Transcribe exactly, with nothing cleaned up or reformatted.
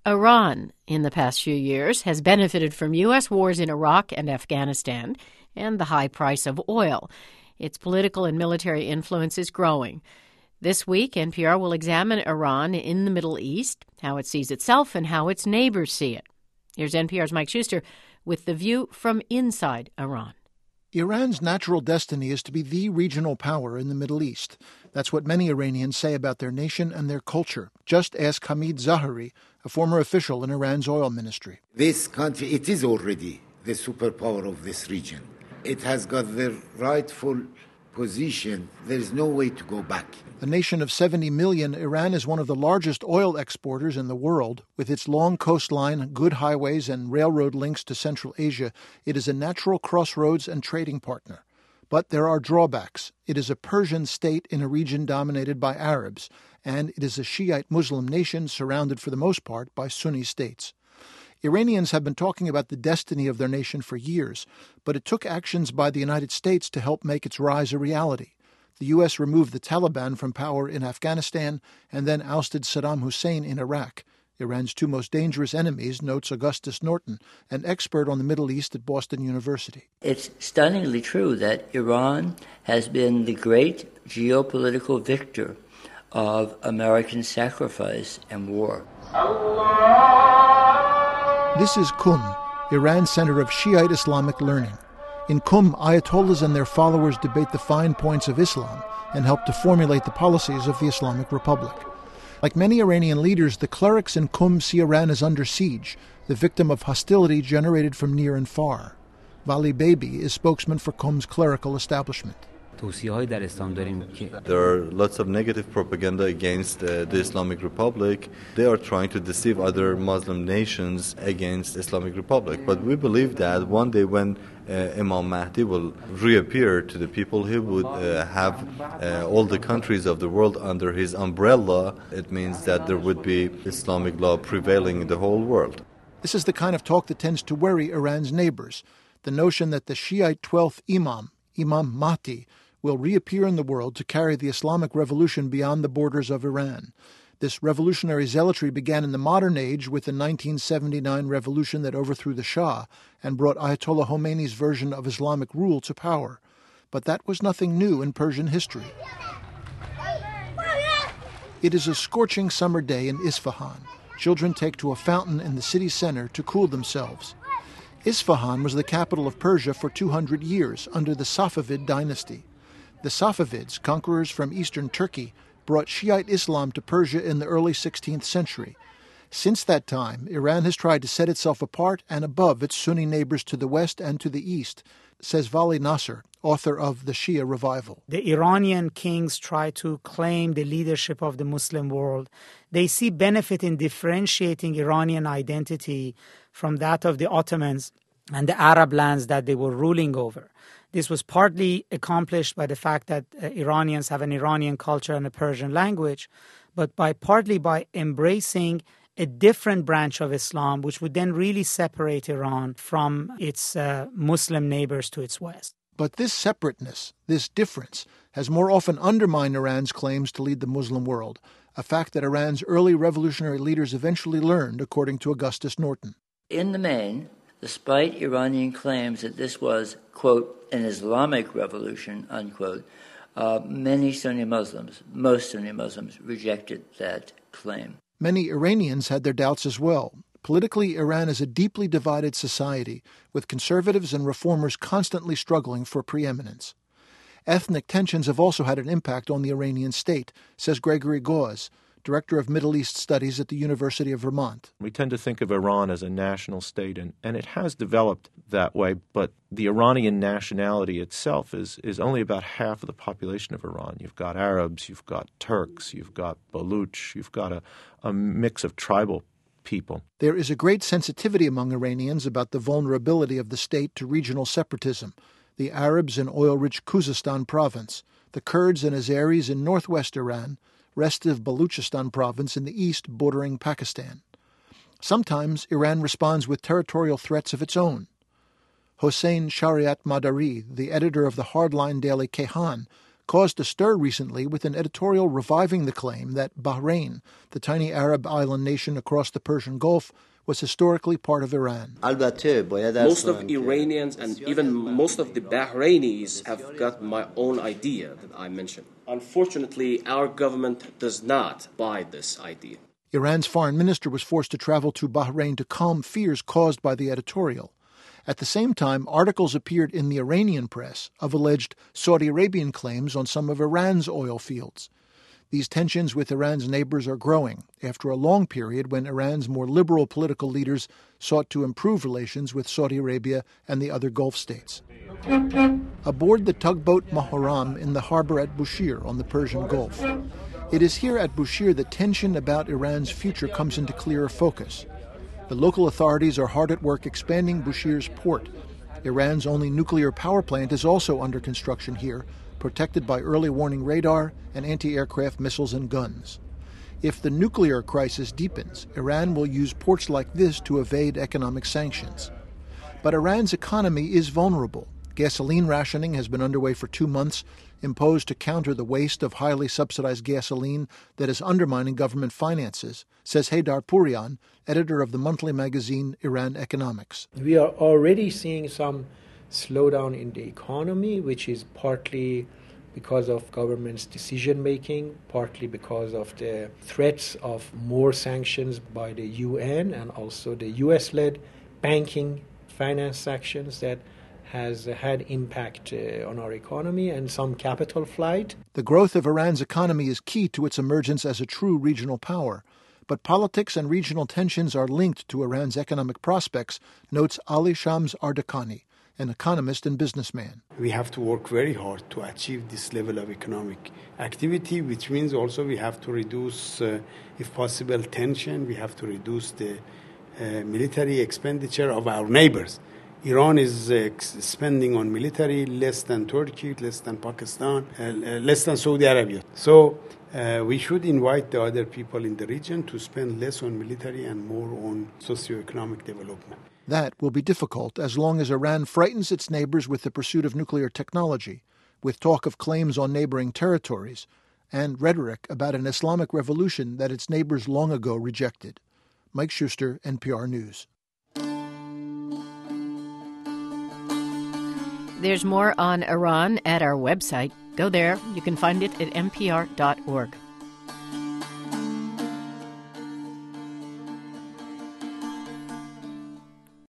Iran, in the past few years, has benefited from U S wars in Iraq and Afghanistan and the high price of oil. Its political and military influence is growing. This week, N P R will examine Iran in the Middle East, how it sees itself and how its neighbors see it. Here's N P R's Mike Schuster with the view from inside Iran. Iran's natural destiny is to be the regional power in the Middle East. That's what many Iranians say about their nation and their culture. Just ask Hamid Zahari, a former official in Iran's oil ministry. This country, it is already the superpower of this region. It has got the rightful position. There is no way to go back. A nation of seventy million, Iran is one of the largest oil exporters in the world. With its long coastline, good highways, and railroad links to Central Asia, it is a natural crossroads and trading partner. But there are drawbacks. It is a Persian state in a region dominated by Arabs, and it is a Shiite Muslim nation surrounded for the most part by Sunni states. Iranians have been talking about the destiny of their nation for years, but it took actions by the United States to help make its rise a reality. The U S removed the Taliban from power in Afghanistan and then ousted Saddam Hussein in Iraq. Iran's two most dangerous enemies, notes Augustus Norton, an expert on the Middle East at Boston University. It's stunningly true that Iran has been the great geopolitical victor of American sacrifice and war. This is Qum, Iran's center of Shiite Islamic learning. In Qum, Ayatollahs and their followers debate the fine points of Islam and help to formulate the policies of the Islamic Republic. Like many Iranian leaders, the clerics in Qum see Iran as under siege, the victim of hostility generated from near and far. Vali Baby is spokesman for Qum's clerical establishment. There are lots of negative propaganda against uh, the Islamic Republic. They are trying to deceive other Muslim nations against Islamic Republic. But we believe that one day when uh, Imam Mahdi will reappear to the people, he would uh, have uh, all the countries of the world under his umbrella. It means that there would be Islamic law prevailing in the whole world. This is the kind of talk that tends to worry Iran's neighbors. The notion that the Shiite twelfth Imam, Imam Mahdi, will reappear in the world to carry the Islamic revolution beyond the borders of Iran. This revolutionary zealotry began in the modern age with the nineteen seventy-nine revolution that overthrew the Shah and brought Ayatollah Khomeini's version of Islamic rule to power. But that was nothing new in Persian history. It is a scorching summer day in Isfahan. Children take to a fountain in the city center to cool themselves. Isfahan was the capital of Persia for two hundred years under the Safavid dynasty. The Safavids, conquerors from eastern Turkey, brought Shiite Islam to Persia in the early sixteenth century. Since that time, Iran has tried to set itself apart and above its Sunni neighbors to the west and to the east, says Vali Nasser, author of The Shia Revival. The Iranian kings try to claim the leadership of the Muslim world. They see benefit in differentiating Iranian identity from that of the Ottomans and the Arab lands that they were ruling over. This was partly accomplished by the fact that uh, Iranians have an Iranian culture and a Persian language, but by partly by embracing a different branch of Islam, which would then really separate Iran from its uh, Muslim neighbors to its west. But this separateness, this difference, has more often undermined Iran's claims to lead the Muslim world, a fact that Iran's early revolutionary leaders eventually learned, according to Augustus Norton. In the main, despite Iranian claims that this was, quote, an Islamic revolution, unquote, uh, many Sunni Muslims, most Sunni Muslims, rejected that claim. Many Iranians had their doubts as well. Politically, Iran is a deeply divided society, with conservatives and reformers constantly struggling for preeminence. Ethnic tensions have also had an impact on the Iranian state, says Gregory Gause, Director of Middle East Studies at the University of Vermont. We tend to think of Iran as a national state, and, and it has developed that way, but the Iranian nationality itself is, is only about half of the population of Iran. You've got Arabs, you've got Turks, you've got Baluch, you've got a, a mix of tribal people. There is a great sensitivity among Iranians about the vulnerability of the state to regional separatism. The Arabs in oil-rich Khuzestan province, the Kurds and Azeris in northwest Iran, restive Baluchistan province in the east bordering Pakistan. Sometimes Iran responds with territorial threats of its own. Hossein Shariat Madari, the editor of the hardline daily Kehan, caused a stir recently with an editorial reviving the claim that Bahrain, the tiny Arab island nation across the Persian Gulf, was historically part of Iran. Most of Iranians and even most of the Bahrainis have got my own idea that I mentioned. Unfortunately, our government does not buy this idea. Iran's foreign minister was forced to travel to Bahrain to calm fears caused by the editorial. At the same time, articles appeared in the Iranian press of alleged Saudi Arabian claims on some of Iran's oil fields. These tensions with Iran's neighbors are growing after a long period when Iran's more liberal political leaders sought to improve relations with Saudi Arabia and the other Gulf states. Aboard the tugboat Maharam in the harbor at Bushehr on the Persian Gulf. It is here at Bushehr that tension about Iran's future comes into clearer focus. The local authorities are hard at work expanding Bushehr's port. Iran's only nuclear power plant is also under construction here, protected by early warning radar and anti-aircraft missiles and guns. If the nuclear crisis deepens, Iran will use ports like this to evade economic sanctions. But Iran's economy is vulnerable. Gasoline rationing has been underway for two months, imposed to counter the waste of highly subsidized gasoline that is undermining government finances, says Haydar Purian, editor of the monthly magazine Iran Economics. We are already seeing some slowdown in the economy, which is partly because of government's decision-making, partly because of the threats of more sanctions by the U N and also the U S-led banking finance sanctions that has had impact uh, on our economy and some capital flight. The growth of Iran's economy is key to its emergence as a true regional power. But politics and regional tensions are linked to Iran's economic prospects, notes Ali Shams Ardakani, an economist and businessman. We have to work very hard to achieve this level of economic activity, which means also we have to reduce, uh, if possible, tension. We have to reduce the uh, military expenditure of our neighbors. Iran is uh, spending on military less than Turkey, less than Pakistan, uh, less than Saudi Arabia. So uh, we should invite the other people in the region to spend less on military and more on socio-economic development. That will be difficult as long as Iran frightens its neighbors with the pursuit of nuclear technology, with talk of claims on neighboring territories, and rhetoric about an Islamic revolution that its neighbors long ago rejected. Mike Schuster, N P R News. There's more on Iran at our website. Go there. You can find it at N P R dot org.